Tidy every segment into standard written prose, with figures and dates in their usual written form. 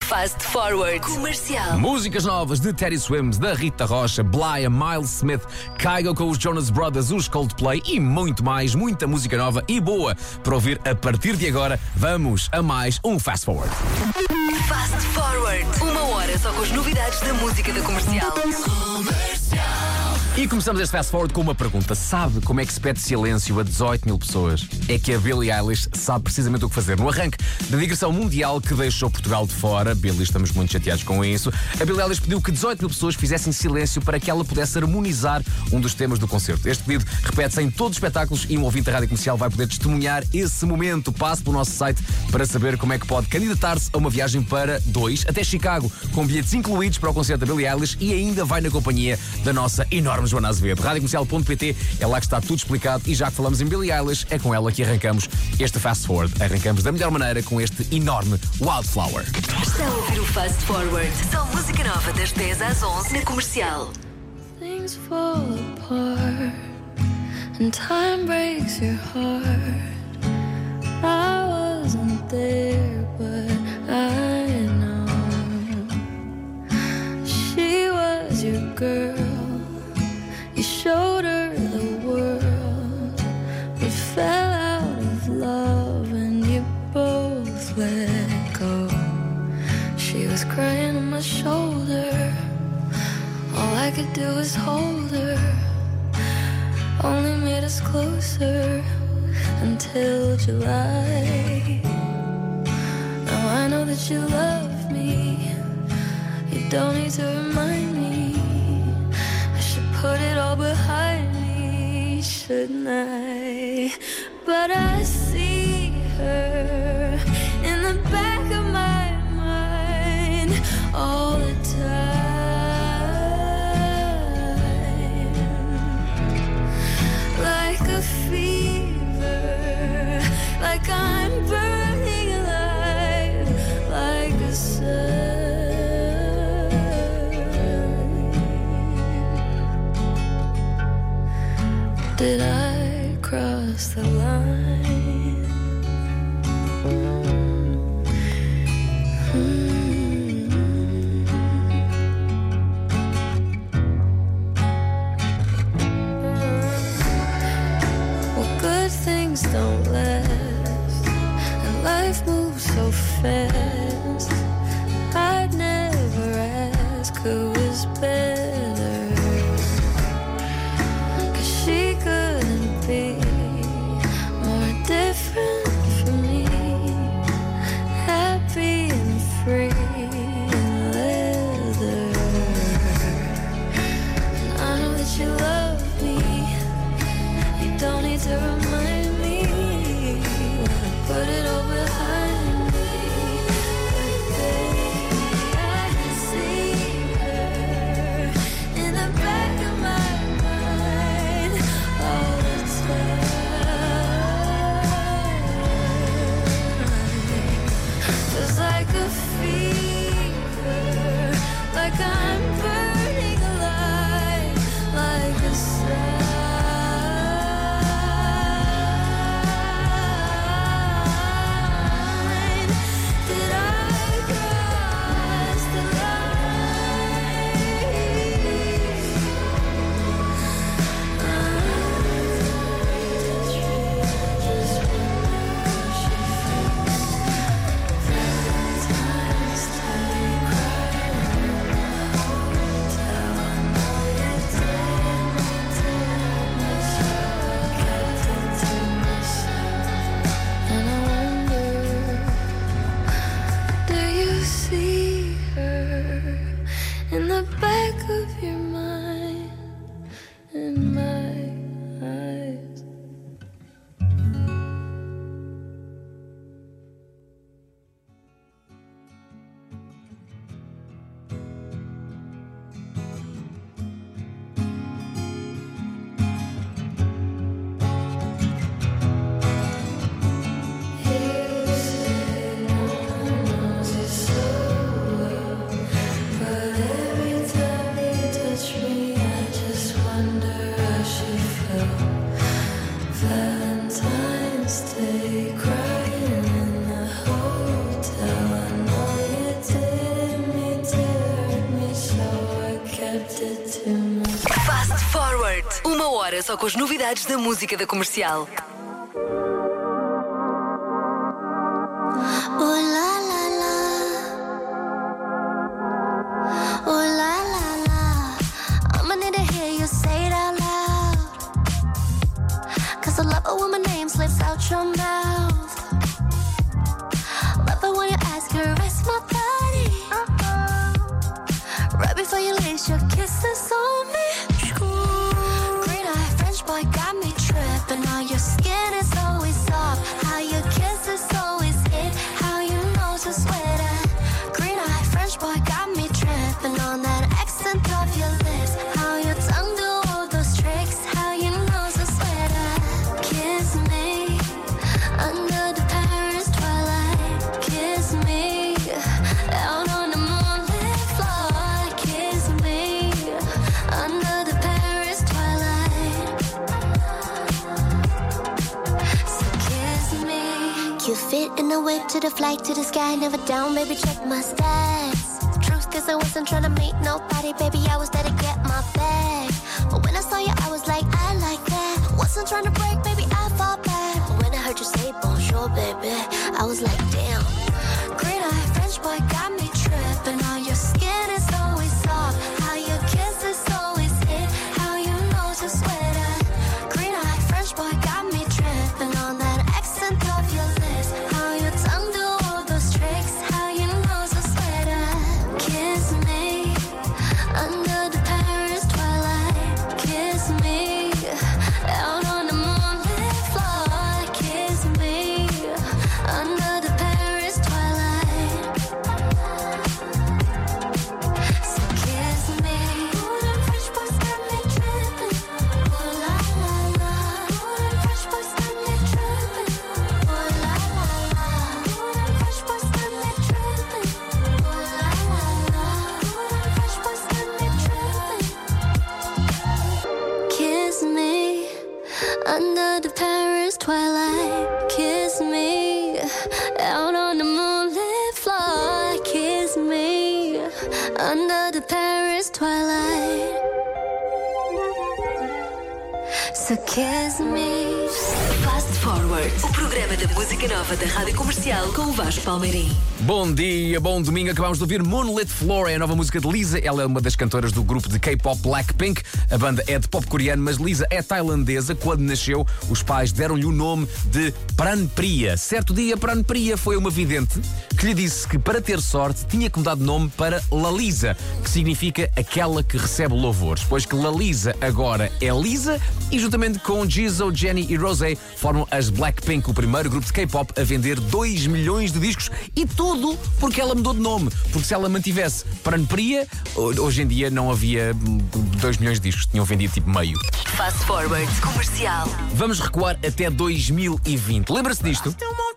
Fast Forward Comercial. Músicas novas de Teddy Swims, da Rita Rocha, Blaya, Miles Smith, Kygo com os Jonas Brothers, os Coldplay e muito mais, muita música nova e boa para ouvir a partir de agora. Vamos a mais um Fast Forward. Fast Forward. 1 hora só com as novidades da música da Comercial. E começamos este Fast Forward com uma pergunta. Sabe como é que se pede silêncio a 18 mil pessoas? É que a Billie Eilish sabe precisamente o que fazer. No arranque da digressão mundial que deixou Portugal de fora, Billie, estamos muito chateados com isso, a Billie Eilish pediu que 18 mil pessoas fizessem silêncio para que ela pudesse harmonizar um dos temas do concerto. Este pedido repete-se em todos os espetáculos e um ouvinte da Rádio Comercial vai poder testemunhar esse momento. Passe pelo nosso site para saber como é que pode candidatar-se a uma viagem para 2 até Chicago, com bilhetes incluídos para o concerto da Billie Eilish e ainda vai na companhia da nossa enorme Joana Azevedo. Radiocomercial.pt é lá que está tudo explicado e já que falamos em Billie Eilish, é com ela que arrancamos este Fast Forward. Arrancamos da melhor maneira com este enorme Wildflower. Está a ouvir o Fast Forward. Só música nova das 10 às 11 na Comercial. Things fall apart and time breaks your heart. I wasn't there, but I know she was your girl. You showed her the world. We fell out of love and you both let go. She was crying on my shoulder. All I could do was hold her. Only made us closer until July. Now I know that you love me. You don't need to remind me. I should put it all behind me, shouldn't I? But I see her in the back of my mind all the time. Like a fever, like I'm burning alive, like a sun. Did I cross the line? Well, good things don't last, and life moves so fast. I'd never ask who was better, 'cause she couldn't be more different. Forward. 1 hora só com as novidades da música da Comercial. Oh la la la, oh la la la. I'ma need to hear you say it out loud, 'cause I love it when my name slips out your mouth. Love it when you ask her, rest my body. Right before you lace your kisses on me. Green eye French boy got me tripping. How your skin is always soft, how your kiss is always hit, how your nose is sweater. Green eye French boy got me tripping on that accent of your lips, how your tongue do all those tricks, how your nose is sweater. Kiss me under the Paris twilight. Kiss me out on the moonlit floor. Kiss me under the Paris twilight. So kiss me. You fit in the whip to the flight to the sky, never down, baby, check my stats. Truth is I wasn't trying to meet nobody, baby, I was there to get my bag. But when I saw you, I was like, I like that. Wasn't trying to break, baby, I fall back. But when I heard you say bonjour, baby, I was like, damn. Green eye French boy got me tripping. How your skin is always soft, how your kiss is always hit, how your nose is sweater. Green eye French boy got me tripping on that accent of your lips, how your tongue do all those tricks, how your nose is sweater. Kiss me under the Paris twilight. Kiss me out on the moonlit floor. Kiss me under the Paris twilight. So kiss me. Ooh, them French boys got me tripping. Ooh la la la. Ooh, them French boys got me tripping. Ooh la la la. Ooh, them French boys got me tripping. Ooh la la la. Ooh, them French boys got me tripping. Kiss me under the Paris twilight. Kiss me out on the moonlit floor. Kiss me under the Paris twilight. So kiss me. Fast Forward. O programa da música nova da Rádio Comercial com o Vasco Palmeirim. Bom dia, bom domingo. Acabámos de ouvir Moonlit Floor, é a nova música de Lisa. Ela é uma das cantoras do grupo de K-pop Blackpink. A banda é de pop coreano, mas Lisa é tailandesa. Quando nasceu, os pais deram-lhe o nome de Pranpriya. Certo dia, Pranpriya foi uma vidente que lhe disse que para ter sorte tinha que mudar de nome para Lalisa, que significa aquela que recebe louvores, pois que Lalisa agora é Lisa e juntamente com Jisoo, Jennie e Rosé formam as Blackpink, o primeiro grupo de K-pop a vender 2 milhões de discos, e tudo porque ela mudou de nome. Porque se ela mantivesse Pranpriya, hoje em dia não havia 2 milhões de discos, tinham vendido tipo meio. Fast Forward Comercial. Vamos recuar até 2020. Lembra-se disto?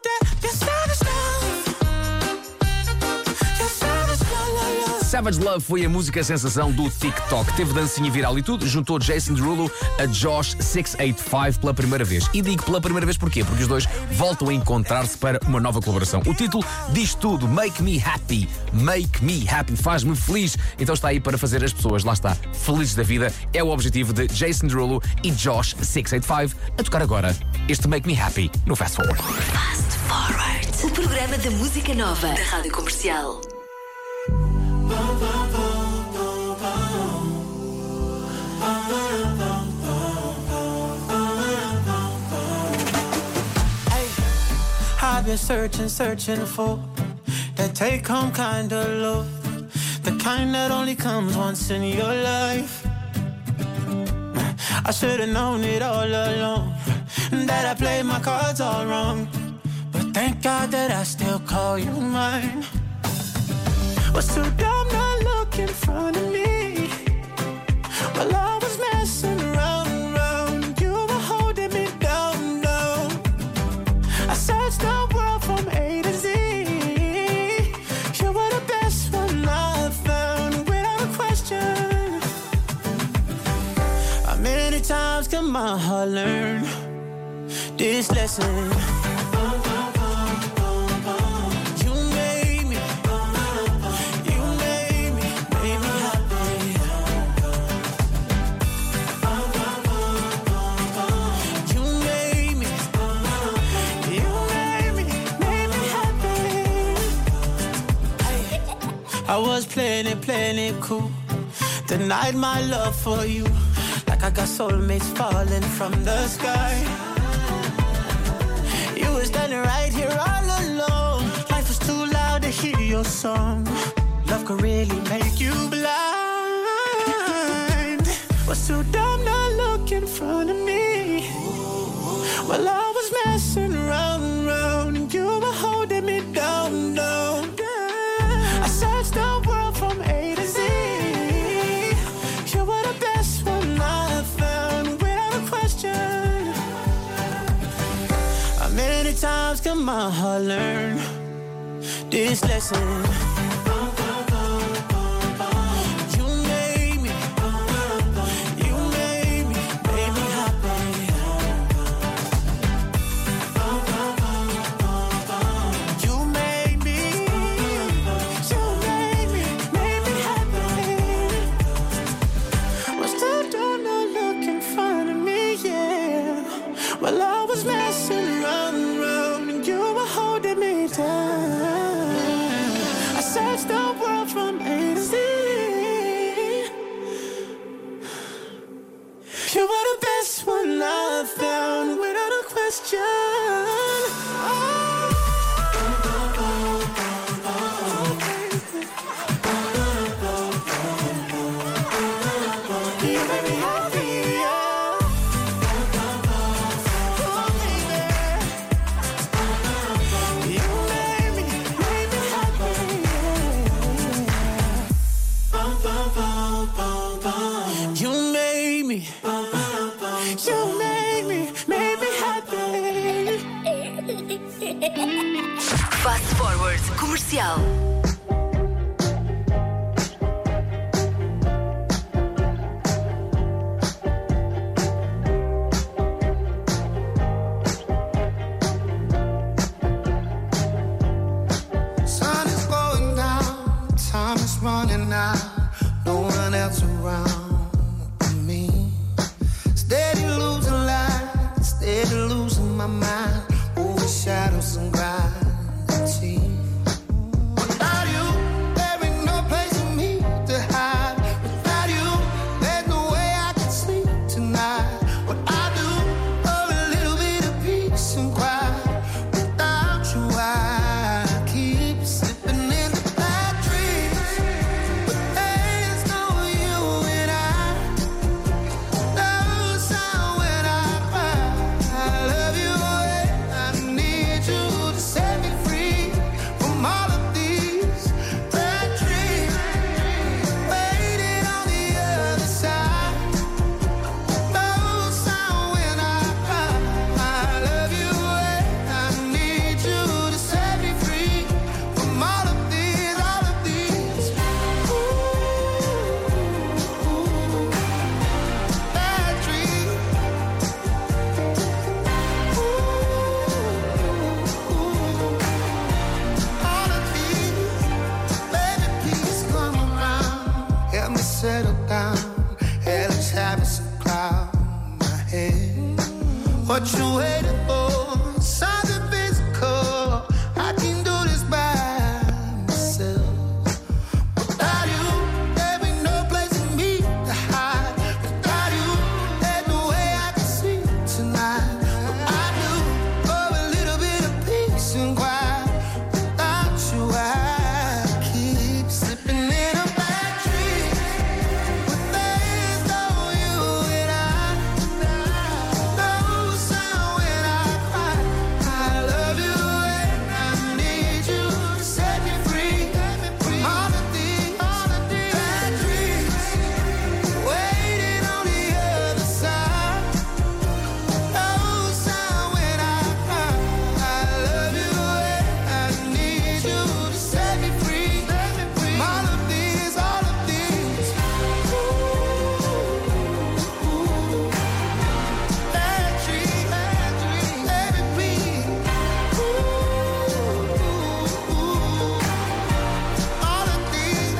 Savage Love foi a música sensação do TikTok. Teve dancinha viral e tudo. Juntou Jason Derulo a Josh 685 pela primeira vez. E digo pela primeira vez porquê? Porque os dois voltam a encontrar-se para uma nova colaboração. O título diz tudo. Make me happy. Make me happy. Faz-me feliz. Então está aí para fazer as pessoas, lá está, felizes da vida. É o objetivo de Jason Derulo e Josh 685 a tocar agora este Make Me Happy no Fast Forward. Fast Forward. O programa da música nova da Rádio Comercial. I've been searching for that take-home kind of love, the kind that only comes once in your life. I should've known it all along, that I played my cards all wrong, but thank God that I still call you mine. Was too dumb not look in front of me while I was messing around. You were holding me down. I searched the world from A to Z. You were the best one I found, without a question. How many times can my heart learn this lesson? I was playing it cool. Denied my love for you, like I got soulmates falling from the sky. You were standing right here all alone. Life was too loud to hear your song. Love could really make you blind. Was too dumb not look in front of me. While I was messing around, and you were holding me down, down. I searched the world from A to Z. You were the best one I found, without a question. How many times can my heart learn this lesson? Well, I was messing around, and you were holding me down. I searched the world from A to Z. You were the best one I found, without a question. You made me happy. Fast Forward Comercial. Sun is going down, time is running out, no one else around me. Steady losing light, steady losing my mind, over shadows and gravity. Without you, there ain't no place for me to hide. Without you, there's no way I can sleep tonight. What I do, oh, a little bit of peace and quiet. Without you, I keep slipping into bad dreams. But there's no you and I. No sound when I cry. I love you and I need you to set me free from all of these bad dreams. Waiting on the other side. No sound when I cry. I love you and I need you to set me free from all of these bad dreams. All of these, baby, please come around. Help me settle down. Headless habits and cloud my head. What you waiting for? Something physical. I can do this by myself. Without you, there ain't no place for me to hide. Without you, there's no way I can sleep tonight. What I do, oh, a little bit of peace and quiet. Without you, I keep slipping in a bad dream. But there's no you and I. No sound when I cry. I love you and I need you to set me free from all of these bad dreams. Waiting on the other side. No sound when I cry. I love you and I need you to set me free from all of these bad dreams. Baby, please. All of these.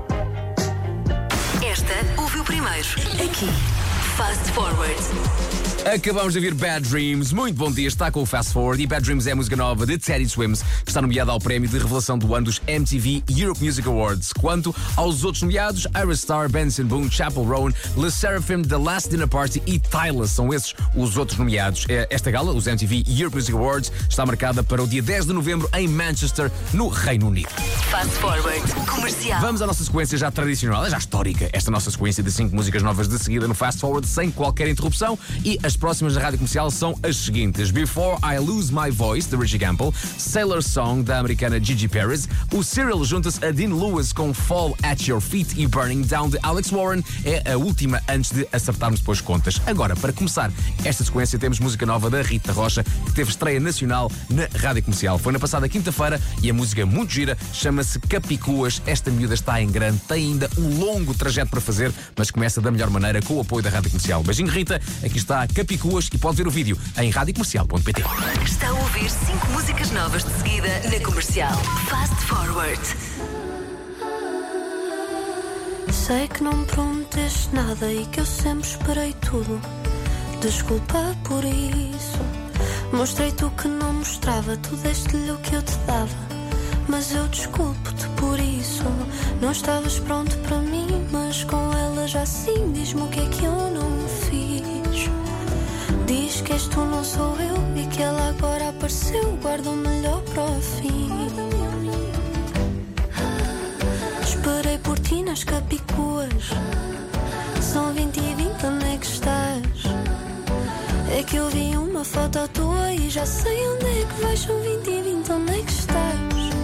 Esta ouviu primeiro. Aqui. Fast Forward. Acabamos de ouvir Bad Dreams. Muito bom dia, está com o Fast Forward. E Bad Dreams é a música nova de Teddy Swims, que está nomeada ao prémio de revelação do ano dos MTV Europe Music Awards. Quanto aos outros nomeados, Ira Star, Benson Boone, Chappell Roan, Le Seraphim, The Last Dinner Party e Tyler são esses os outros nomeados. Esta gala, os MTV Europe Music Awards, está marcada para o dia 10 de novembro em Manchester, no Reino Unido. Fast Forward Comercial. Vamos à nossa sequência já tradicional, já histórica. Esta nossa sequência de 5 músicas novas de seguida no Fast Forward, sem qualquer interrupção. E as próximas da Rádio Comercial são as seguintes: Before I Lose My Voice, de Richie Campbell, Sailor Song, da americana Gigi Perez, o Cyril junta-se a Dean Lewis com Fall at Your Feet e Burning Down, de Alex Warren. É a última antes de acertarmos depois contas. Agora, para começar esta sequência, temos música nova da Rita Rocha, que teve estreia nacional na Rádio Comercial. Foi na passada quinta-feira e a música é muito gira, chama-se Capicuas. Esta miúda está em grande, tem ainda um longo trajeto para fazer, mas começa da melhor maneira com o apoio da Rádio Comercial. Beijinho, Rita. Aqui está Capicuas e pode ver o vídeo em radiocomercial.pt. Está a ouvir 5 músicas novas de seguida na Comercial. Fast Forward. Sei que não me prometeste nada e que eu sempre esperei tudo. Desculpa por isso. Mostrei-te o que não mostrava, tu deste-lhe o que eu te dava. Mas eu desculpo-te por isso. Não estavas pronto para mim, mas com ela já sim. Diz-me o que é que eu não fiz. Diz que és tu, não sou eu, e que ela agora apareceu. Guarda o melhor para o fim. Esperei por ti nas Capicuas. São 20 e 20, onde é que estás? É que eu vi uma foto tua e já sei onde é que vais. São 20 e 20, onde é que estás?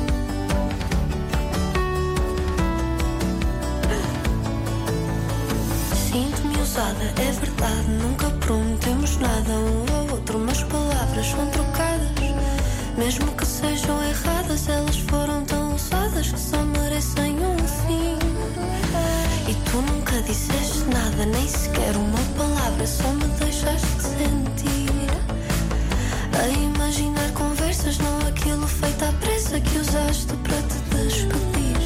Sinto-me usada, é verdade. Nunca prometemos nada um ao outro, mas palavras são trocadas. Mesmo que sejam erradas, elas foram tão usadas que só merecem um fim. E tu nunca disseste nada, nem sequer uma palavra, só me deixaste sentir. A imaginar conversas, não aquilo feito à pressa que usaste para te despedir.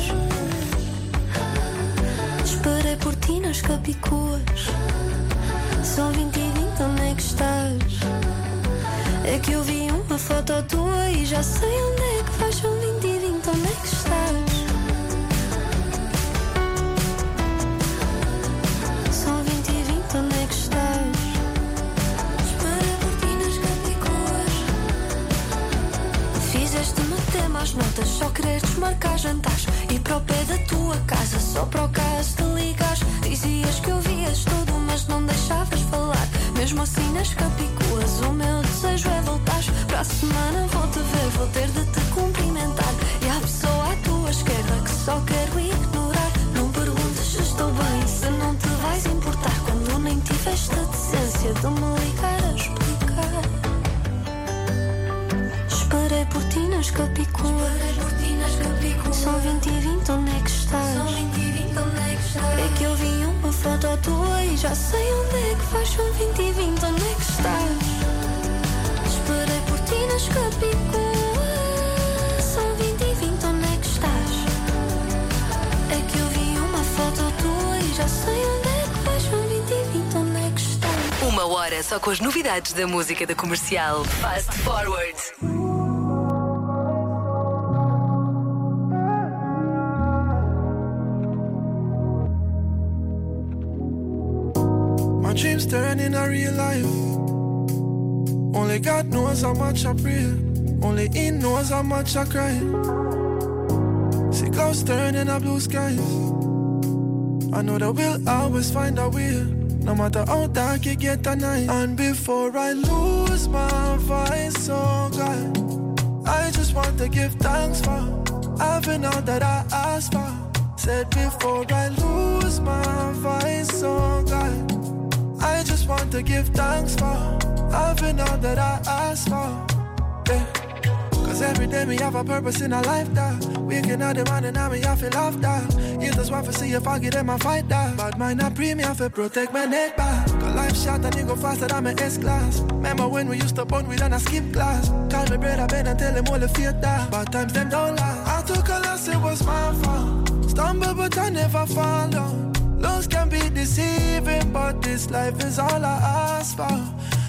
Esperei por ti nas Capicuas. São 20 e 20, onde é que estás? É que eu vi uma foto tua e já sei onde é que vais. São 20 e 20, onde é que estás? São 20 e 20, onde é que estás? Esperei por ti nas Capicuas. Fizeste-me ter más notas, só querer desmarcar jantares. E para o pé da tua casa, só para o caso de ligares. Dizias que ouvias tudo, mas não deixavas falar. Mesmo assim nas Capicuas, o meu desejo é voltar. Para a semana vou-te ver, vou ter de te cumprimentar. E há pessoa à tua esquerda que só quero ignorar. Não perguntes se estou bem, se não te vais importar. Quando nem tiveste a decência de me ligar a explicar. Esperei por ti nas Capicuas. São 20 e 20, onde é que estás? É que eu vi uma foto tua e já sei onde é que vais. São 20 e 20, onde é que estás? Esperei por ti nas Capicuas. São 20 e 20, onde é que estás? É que eu vi uma foto tua e já sei onde é que vais. São 20 e 20, onde é que estás? 1 hora só com as novidades da música da Comercial. Fast Forward. Dreams turn in a real life. Only God knows how much I pray. Only He knows how much I cry. See clouds turn in a blue skies. I know that we'll always find a way, no matter how dark it get at night. And before I lose my voice, oh God, I just want to give thanks for having all that I asked for. Said before I lose my voice, oh God, I just want to give thanks for having all that I asked for. Yeah. Cause every day me have a purpose in a life that we can have the man and now me have to laugh that. You just want to see if I get in my fight that. But mine not premium, have to protect my neck back. Cause life shot and you go faster than my S-class. Remember when we used to bond with and I skip class. Call me brother Ben and tell him all the fear that. But times them don't lie. I took a loss, it was my fault. Stumble but I never fall down. Looks can be deceiving, but this life is all I ask for.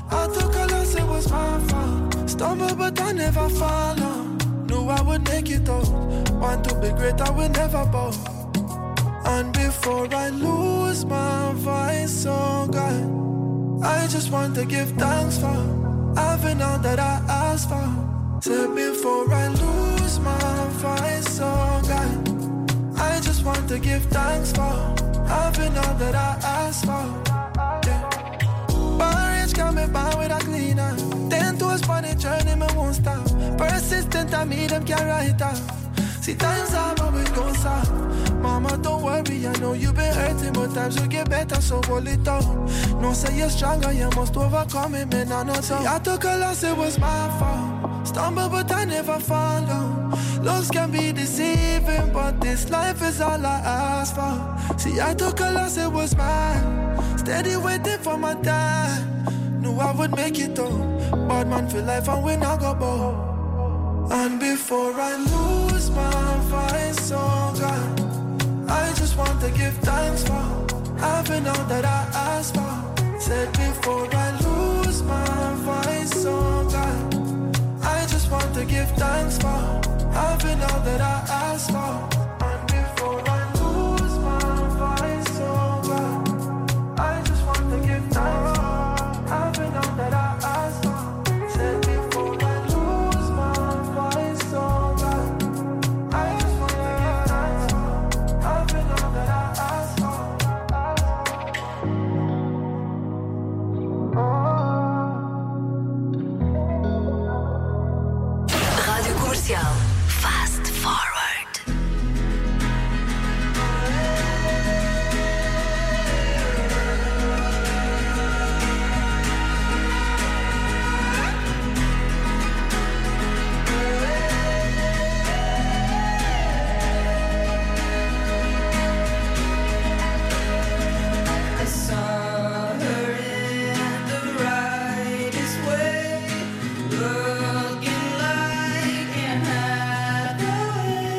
I took a loss, it was my fault. Stumble, but I never fall. Knew I would make it out. Want to be great, I will never bow. And before I lose my voice, oh God, I just want to give thanks for having all that I asked for. Said before I lose my voice, oh God, I just want to give thanks for having all that I asked for. Yeah. Barrage coming by with a cleaner. 10 toes on the journey, me won't stop. Persistent, I meet them, can't write off. See, times are but we don't stop. Mama, don't worry, I know you've been hurting, but times will get better, so hold it down. No, say you're stronger, you must overcome it, man, I know so. See, I took a loss, it was my fault. Stumble, but I never fall down. Looks can be deceiving, but this life is all I ask for. See, I took a loss, it was mine. Steady waiting for my time. Knew I would make it though. Bad man for life and we not go bow. And before I lose my voice, oh God, I just want to give thanks for having all that I asked for. Said before I lose my voice, oh God, I just want to give thanks for having all that I asked for. And before I lose my voice, oh God, I just want to give thanks for having all that I asked for. Said before I lose my voice, oh God, I just want to give thanks for having all that I asked for. Rádio Comercial. Fast Forward. Looking like an Hathaway.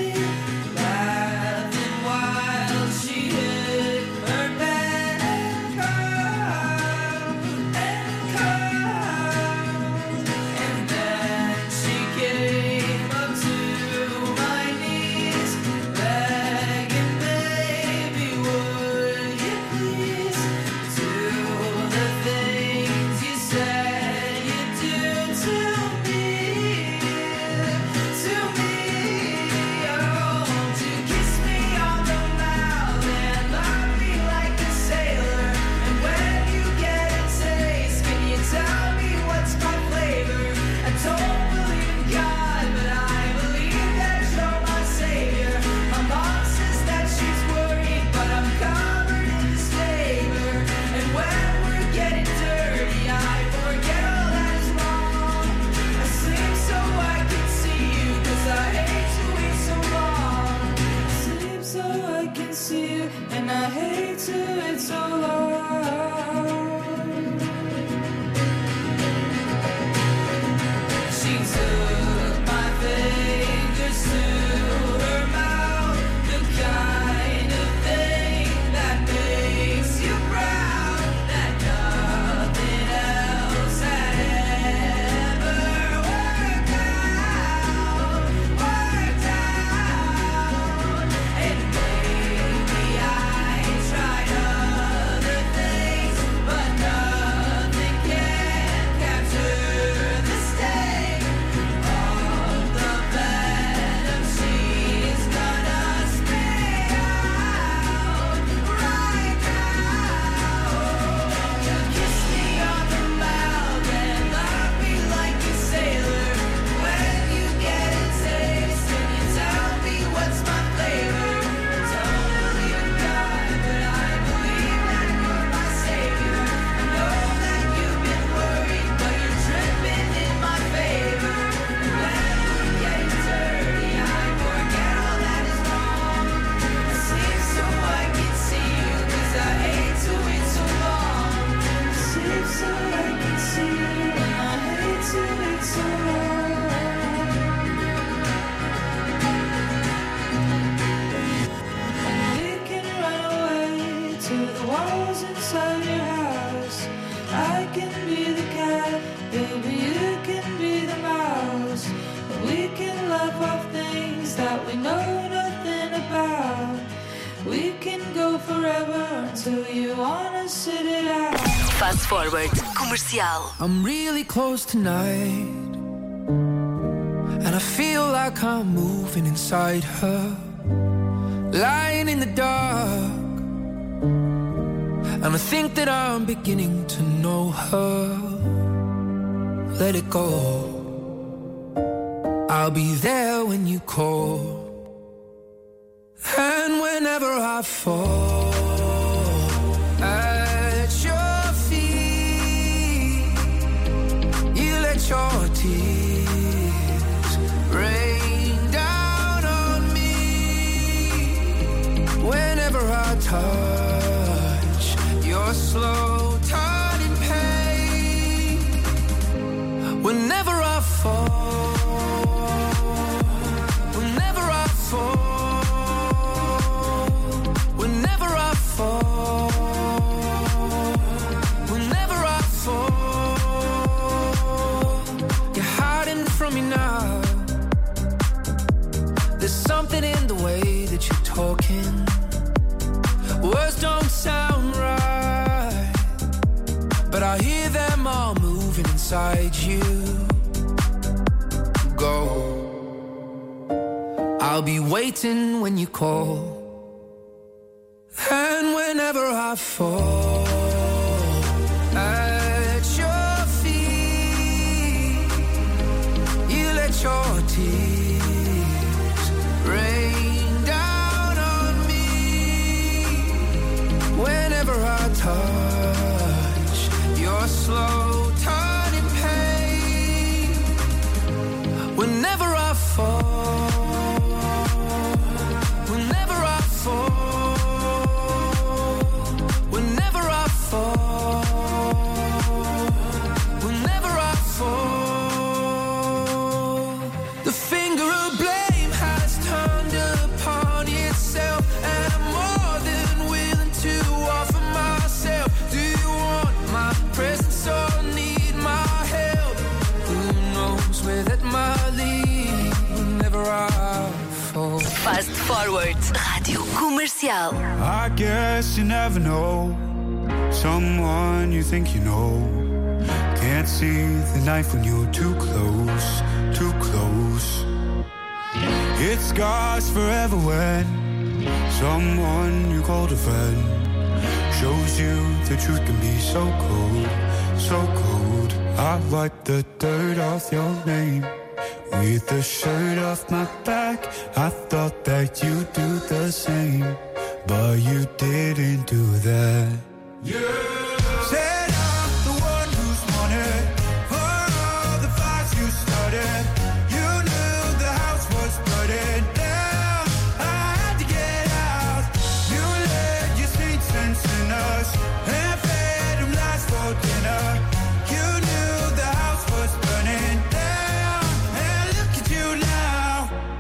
that we know nothing about. We can go forever until you wanna sit it out. Fast Forward Comercial. I'm really close tonight, and I feel like I'm moving inside her, lying in the dark. And I think that I'm beginning to know her. Let it go. I'll be there when you call. And whenever I fall at your feet, you let your tears rain down on me. Whenever I touch your slow turning pain, whenever I fall, whenever I fall, whenever I fall, whenever I fall, you're hiding from me now. There's something in the way that you're talking. Words don't sound right, but I hear them all moving inside you. Go. I'll be waiting when you call. And whenever I fall at your feet, you let your tears rain down on me. Whenever I touch your slow turning pain, whenever I fall, whenever I fall, whenever I fall, whenever I fall, the finger of blame has turned upon itself, and I'm more than willing to offer myself. Do you want my presence or need my help? Who knows where that might lead whenever I fall. Fast Forward Rádio Comercial. I guess you never know someone you think you know. Can't see the knife when you're too close, too close. It scars forever when someone you called a friend shows you the truth can be so cold, so cold. I wipe the dirt off your name with the shirt off my back. I thought that you'd do the same, but you didn't do that. Said I'm the one who's wanted for all the fights you started. You knew the house was burning down. I had to get out. You let your saints and sinners and fed them lies for dinner. You knew the house was burning down, and look at you now.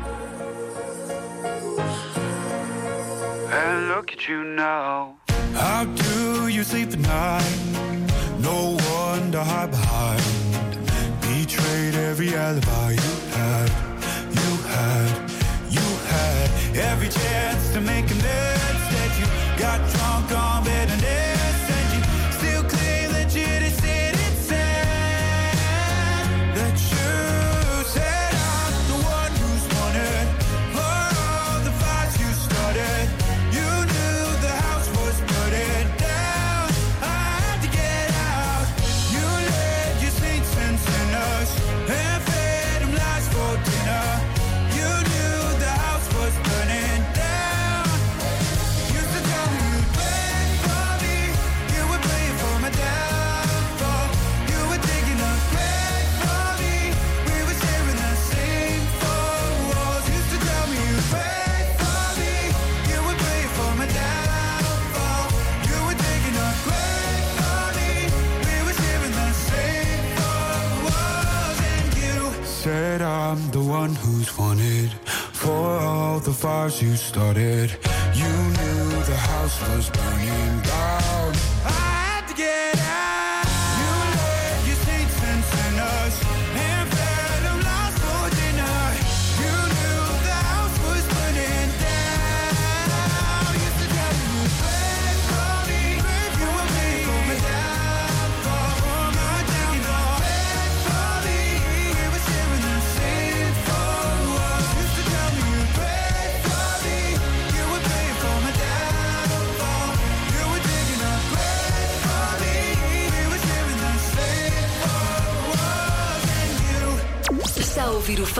And look at you now. How do you sleep at night? No one to hide behind. Betrayed every alibi you had, you had, you had. Every chance to make amends that you got drunk on bitterness, and you still claim that you didn't sit inside. That you said I'm the one who's wanted for all the fights you started. You knew the house was burning down. I had to get out. You led your saints and sinners and fed them lies for dinner. You knew the house was burning down. Used to tell me you'd pray for me. You would play it for my downfall. You were digging a grave for me. We were sharing the same four walls. Used to tell me you'd pray for me. You would play it for my downfall. You were digging a grave for me. We were sharing the same four walls. And you said I'm the one who's wanted for all the fires you started. You knew the house was burning down. I had to get out. You led your saints and sinners and fed them lies for dinner. You knew the house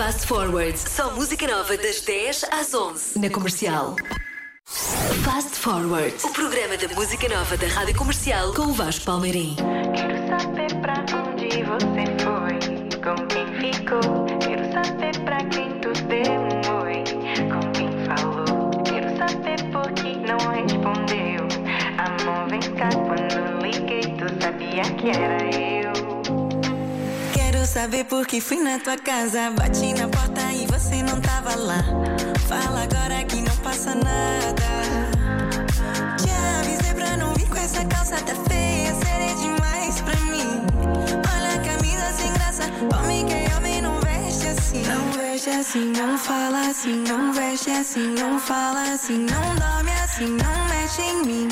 Fast Forward. Só música nova das 10 às 11 na Comercial. Fast Forward. O programa da música nova da Rádio Comercial com o Vasco Palmeirim. Quero saber pra onde você foi, com quem ficou. Quero saber pra quem tu deu um oi, com quem falou. Quero saber por que não respondeu. Amor, vem cá, quando liguei tu sabia que era eu. Quero saber por que fui na tua casa, bati na porta e você não tava lá. Fala agora que não passa nada. Te avisei pra não vir com essa calça, tá feia, séria demais pra mim. Olha a camisa sem graça, homem que é homem não veste assim. Não veste assim, não fala assim, não veste assim, não fala assim, não dorme assim, não mexe em mim.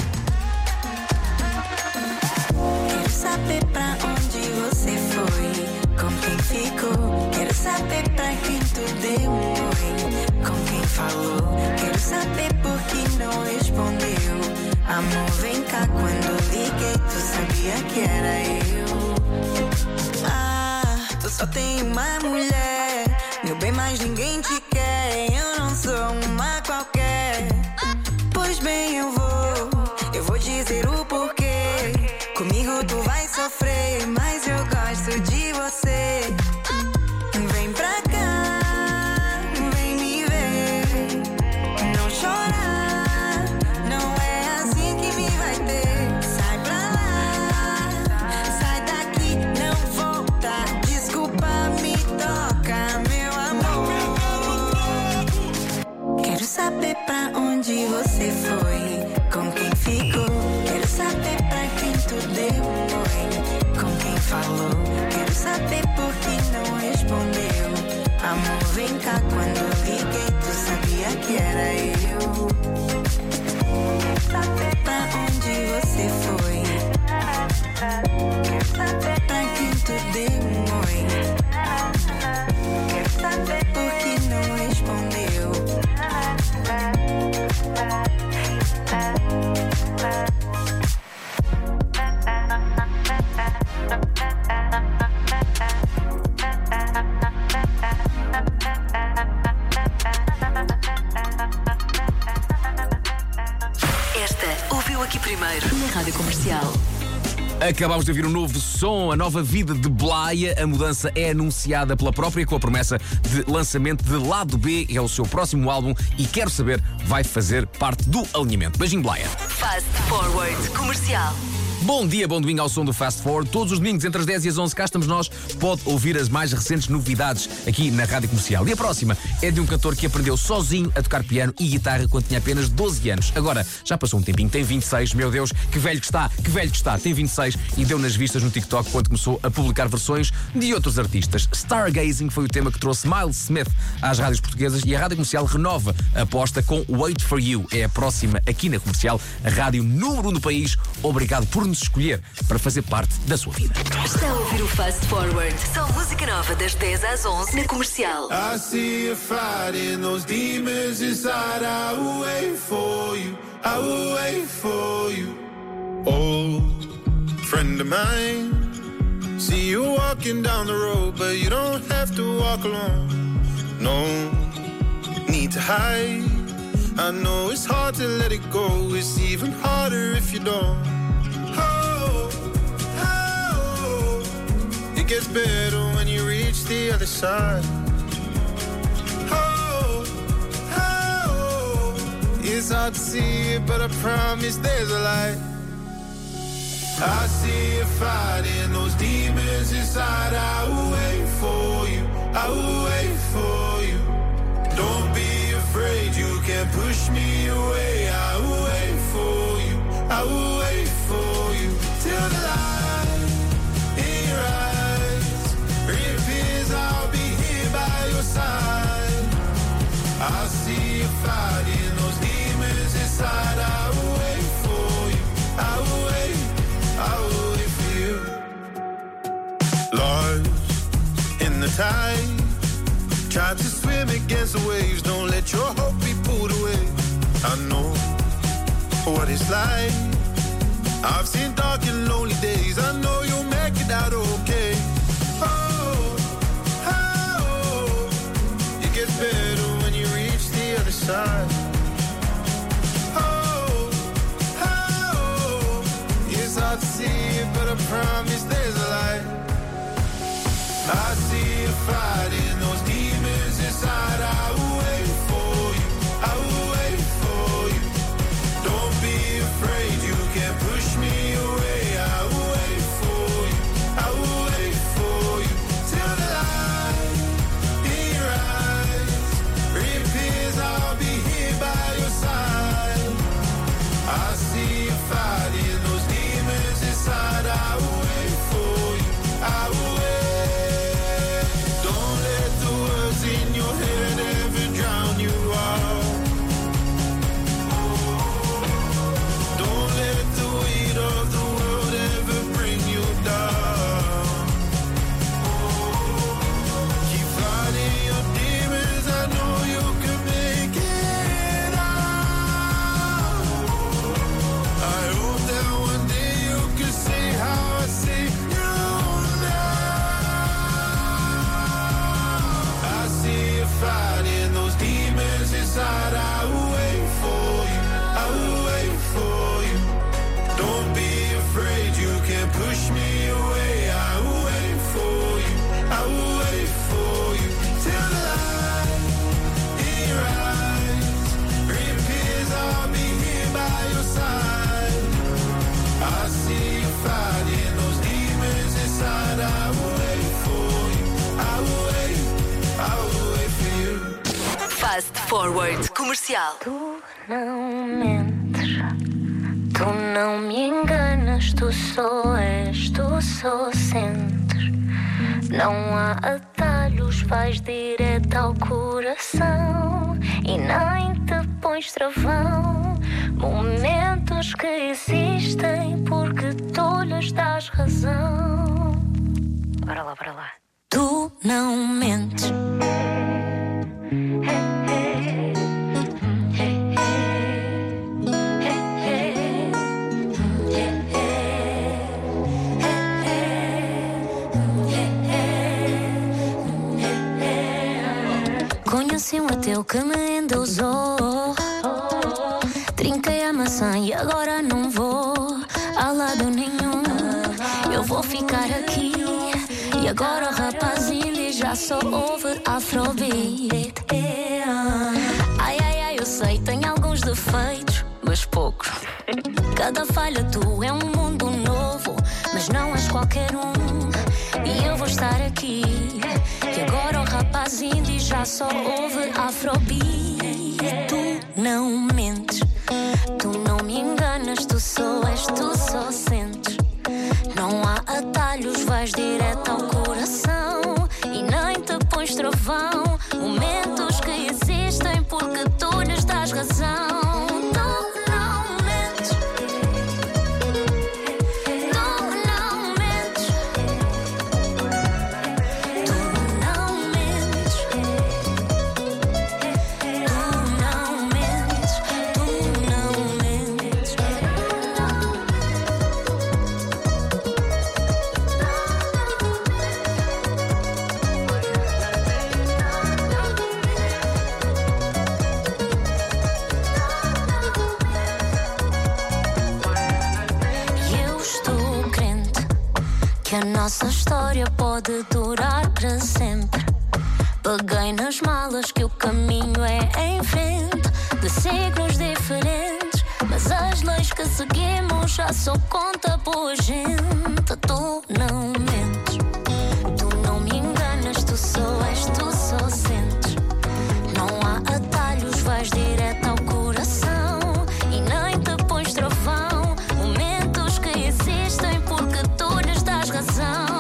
Quero saber pra onde você foi, com quem ficou. Quero saber pra quem tu deu um oi, com quem falou. Quero saber por que não respondeu. Amor, vem cá, quando liguei tu sabia que era eu. Ah, tu só tem uma mulher, meu bem, mas ninguém te quer. Eu não sou uma qualquer. Pois bem, eu vou dizer o porquê. Comigo tu vai sofrer, mas eu gosto de você. Vem pra cá, vem me ver. Não chorar, não é assim que me vai ter. Sai pra lá, sai daqui, não volta. Desculpa, me toca, meu amor. Quero saber pra onde você foi, com quem ficou. Quero saber pra quem tu deu um oi, com quem falou. Quero saber por que não respondeu. Amor, vem cá, quando liguei tu sabia que era eu. Quero saber pra onde você foi. Quero saber pra quem tu deu um oi. Quero saber por que não respondeu. Esta ouviu aqui primeiro na Rádio Comercial. Acabámos de ouvir um novo som, a nova vida de Blaia. A mudança é anunciada pela própria, com a promessa de lançamento de Lado B. É o seu próximo álbum e quero saber, vai fazer parte do alinhamento. Beijinho, Blaia. Fast Forward Comercial. Bom dia, bom domingo ao som do Fast Forward. Todos os domingos entre as 10 e as 11 cá estamos nós. Pode ouvir as mais recentes novidades aqui na Rádio Comercial. E a próxima é de um cantor que aprendeu sozinho a tocar piano e guitarra quando tinha apenas 12 anos. Agora, já passou um tempinho, tem 26, meu Deus, que velho que está, tem 26 e deu nas vistas no TikTok quando começou a publicar versões de outros artistas. Stargazing foi o tema que trouxe Miles Smith às rádios portuguesas e a Rádio Comercial renova a aposta com Wait For You. É a próxima aqui na Comercial, a rádio número 1 do país. Obrigado por nos escolher para fazer parte da sua vida. Está a ouvir o Fast Forward. Só música nova das 10 às 11 na Comercial. I see you fighting those demons inside. I will wait for you. I will wait for you. Old friend of mine. See you walking down the road, but you don't have to walk alone. No need to hide. I know it's hard to let it go. It's even harder if you don't. It gets better when you reach the other side. It's hard to see it, but I promise there's a light. I see you fighting those demons inside. I will wait for you. I will wait for you. Don't be afraid, you can't push me away. I will wait for you. I will wait for you till the light in your eyes reappears. I'll be here by your side. I see you fighting those demons inside. I will wait for you. I will wait. I will wait for you. Lost in the tide, try to swim against the waves. Don't let your hope be pulled away. I know what it's like. I've seen dark and lonely days. I know you'll make it out okay. Oh, oh, better when you reach the other side. Oh, oh, it's hard to see it, but I promise there's a light. I see you fighting those demons inside. I will wait for you, I will wait for you. Don't be afraid, you can't push me away. I will wait for you, I will wait for you. Till the light in your eyes reappears, I'll be here by your side. I see you fighting those demons inside. I will wait for you, I will wait. Don't let the words in your head ever drown you out. Don't let the weight of the world ever bring you down. Keep fighting your demons, I know you can make it out. I hope that one day you can see how I see you now. I see you fighting those demons inside. I will wait for you, I will wait for you. Don't be afraid, you can't push me away. I will wait for you, I will wait for you. Till the light in your eyes reappears, I'll be here by your side. I see you fighting those demons inside. I will wait for you, I will wait for you. Fast Forward Comercial. Tu não mentes, tu não me enganas, tu só és, tu só sentes. Não há atalhos, vais direto ao coração e nem te pões travão. Momentos que existem porque tu lhes dás razão. Bora lá, bora lá. Tu não mentes. Conheci um ateu que me endeusou. Trinquei a maçã e agora não vou a lado nenhum. Eu vou ficar aqui. E agora o rapazinho já só ouve afrobeat. Ai, ai, ai, eu sei, tenho alguns defeitos, mas poucos. Cada falha tu é um mundo novo, mas não és qualquer um. E eu vou estar aqui. E agora o rapazinho já só ouve afrobeat. Tu não mentes, tu não me enganas, tu só és, tu só sentes. Não há atalhos, vais direto ao coração e nem te pões travão. Momentos que existem porque tu lhes dás razão. Que a nossa história pode durar para sempre. Peguei nas malas que o caminho é em frente, de siglos diferentes, mas as leis que seguimos já só conta boa gente. Tu não mentes, tu não me enganas, tu só és, tu só sentes. Não há atalhos, vais direto ao coração e nem te pões travão. Momentos que existem porque tu lhes dás razão.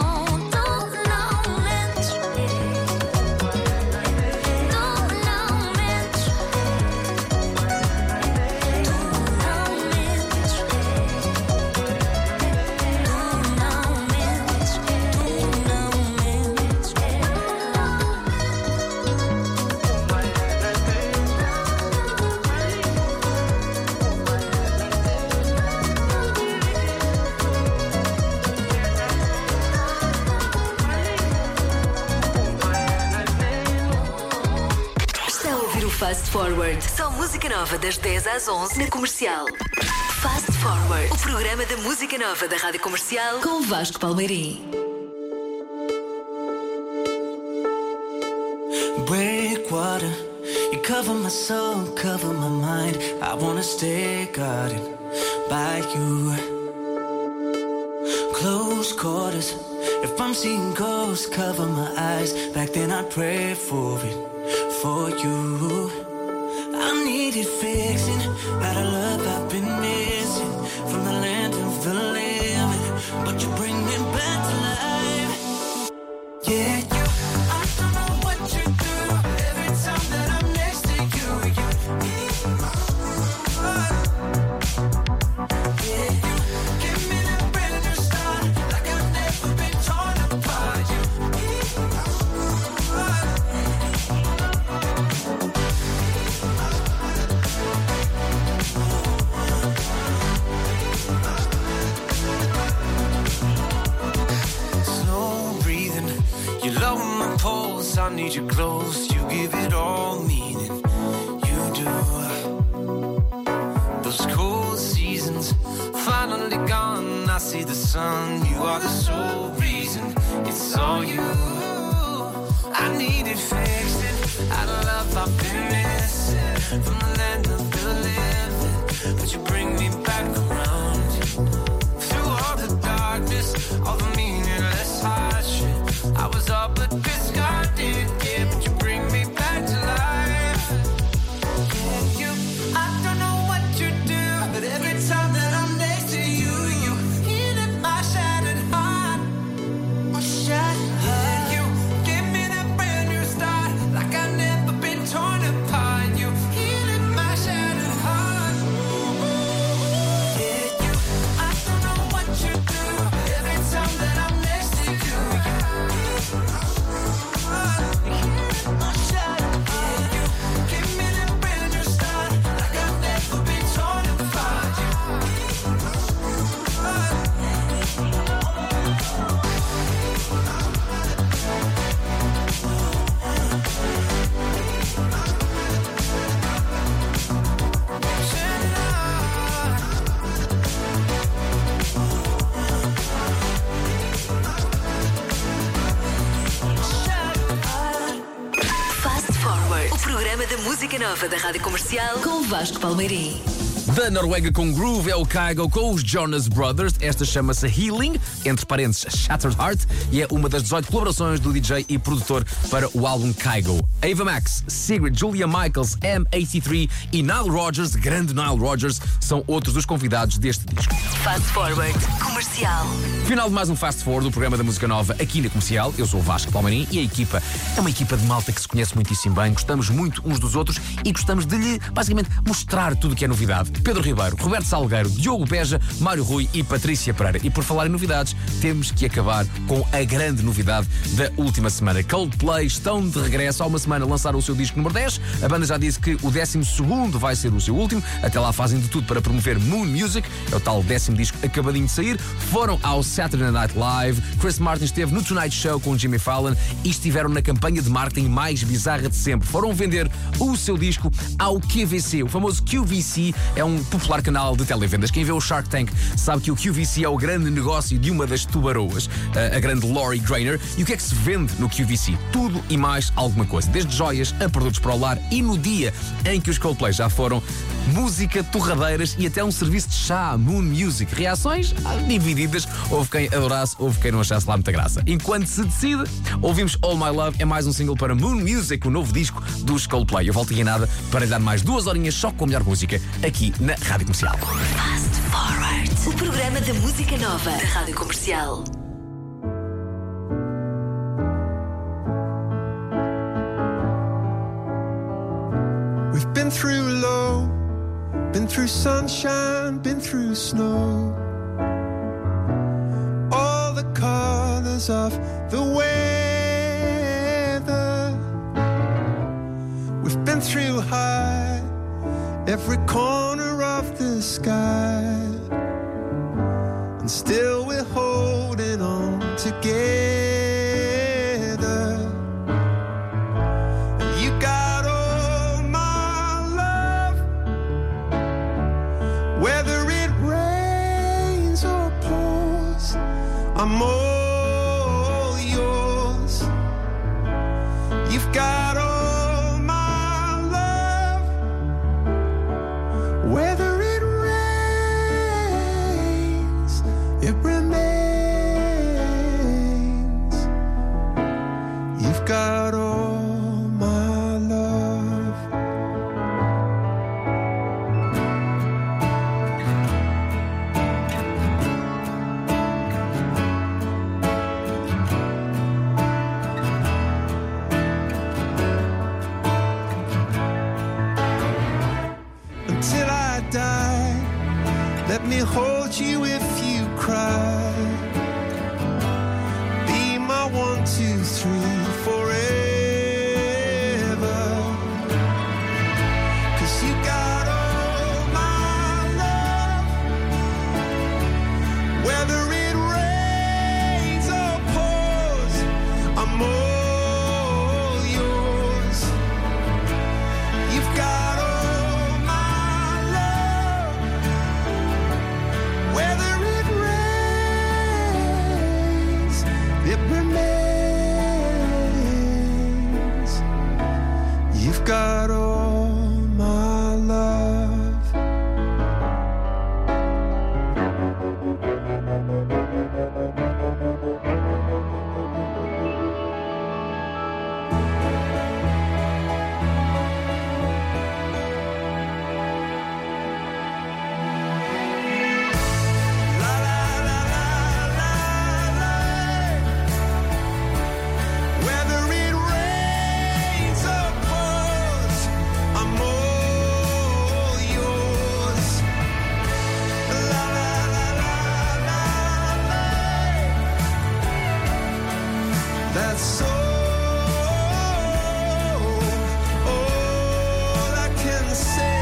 do Fast Forward. Só música nova das 10 às 11 na Comercial. Fast Forward, o programa da música nova da Rádio Comercial com o Vasco Palmeirim. Breakwater, you cover my soul, cover my mind. I wanna stay guarded by you. Close quarters, if I'm seeing ghosts, cover my eyes. Back then I prayed for it, for you. I needed fixing, had a love I've been missing from the land of the living, but you bring me back to life. Yeah, you, I don't know what you do every time that I'm next to you. Yeah, you give me that brand new start, like I've never been torn apart. Pulse, I need you close. You give it all meaning. You do. Those cold seasons finally gone. I see the sun. You are the sole reason. It's all you. I need it fixing. Out of love I've been missing from the land of the living, but you bring me back around. Through all the darkness, all the meaningless hardship, I was all but discarded, yeah, but you bring me back to life. Yeah, you, I don't know what you do, but every time that I'm next to you, you heal my shattered heart, my shattered heart. Yeah, you give me that brand new start, like I've never been torn apart. You heal my shattered heart. Yeah, you, I don't know what you do, but every time that I'm next to you, Programa da música nova da Rádio Comercial com o Vasco Palmeirim. Da Noruega com Groove é o Kygo com os Jonas Brothers. Esta chama-se Healing, entre parênteses Shattered Heart, e é uma das 18 colaborações do DJ e produtor para o álbum Kygo. Ava Max, Sigrid, Julia Michaels, M83 e Nile Rodgers, grande Nile Rodgers, são outros dos convidados deste disco. Fast Forward Comercial. Final de mais um Fast Forward, o programa da música nova aqui na Comercial. Eu sou o Vasco Palmeirim e a equipa é uma equipa de malta que se conhece muitíssimo bem, gostamos muito uns dos outros e gostamos de lhe, basicamente, mostrar tudo o que é novidade. Pedro Ribeiro, Roberto Salgueiro, Diogo Beja, Mário Rui e Patrícia Pereira. E por falar em novidades, temos que acabar com a grande novidade da última semana. Coldplay estão de regresso. Há uma semana lançaram o seu disco número 10. A banda já disse que o 12º vai ser o seu último. Até lá fazem de tudo para promover Moon Music. É o tal 10º disco acabadinho de sair. Foram ao Saturday Night Live. Chris Martin esteve no Tonight Show com Jimmy Fallon e estiveram na campanha de marketing mais bizarra de sempre. Foram vender o seu disco ao QVC. O famoso QVC é um popular canal de televendas. Quem vê o Shark Tank sabe que o QVC é o grande negócio de uma das tubaroas, a grande Lori Grainer. E o que é que se vende no QVC? Tudo e mais alguma coisa. Desde joias a produtos para o lar, e no dia em que os Coldplay já foram, música, torradeiras e até um serviço de chá, Moon Music. Reações divididas. Houve quem adorasse, houve quem não achasse lá muita graça. Enquanto se decide, ouvimos All My Love, é mais um single para Moon Music, o novo disco dos Coldplay. Eu volto aqui nada para lhe dar mais 2 horinhas só com a melhor música aqui na Rádio Comercial. Fast Forward, o programa da música nova da Rádio Comercial. We've been through low, been through sunshine, been through snow. All the colors of the weather. We've been through high, every corner of the sky, and still we're holding on together. And you got all my me hold you if you cry. Be my 1, 2, 3 forever. 'Cause you got all my love. Whether it rains or pours, I'm all yours. You've got all my love. Whether it rains, it remains. You've got all my love. Whether it rains or pours, I'm all yours. La la la la la la. That's all I can say.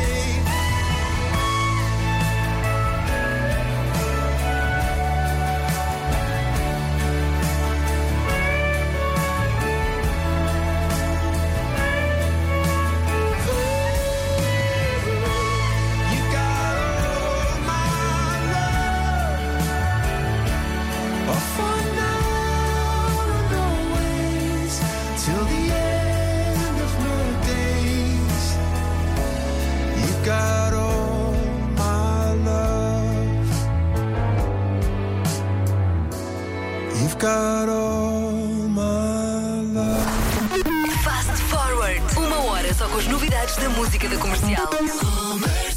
You got all my love. Oh, for now and always, till the end of my days. You got all my love. You've got all my love. Fast Forward. 1 hora só com as novidades da música da Comercial.